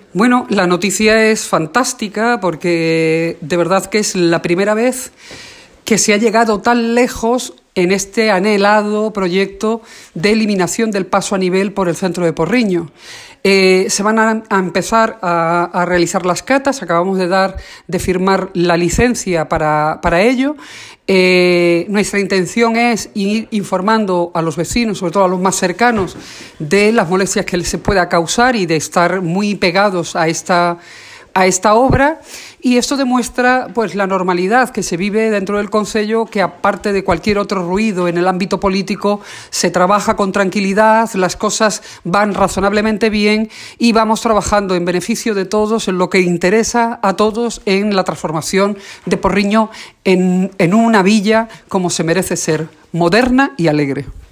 Bueno, la noticia es fantástica porque de verdad que es la primera vez que se ha llegado tan lejos en este anhelado proyecto de eliminación del paso a nivel por el centro de Porriño. Se van a empezar a realizar las catas, acabamos de firmar la licencia para ello. Nuestra intención es ir informando a los vecinos, sobre todo a los más cercanos, de las molestias que se pueda causar y de estar muy pegados a esta obra, y esto demuestra pues la normalidad que se vive dentro del concello, que aparte de cualquier otro ruido en el ámbito político se trabaja con tranquilidad, las cosas van razonablemente bien y vamos trabajando en beneficio de todos, en lo que interesa a todos, en la transformación de Porriño en una villa como se merece ser, moderna y alegre.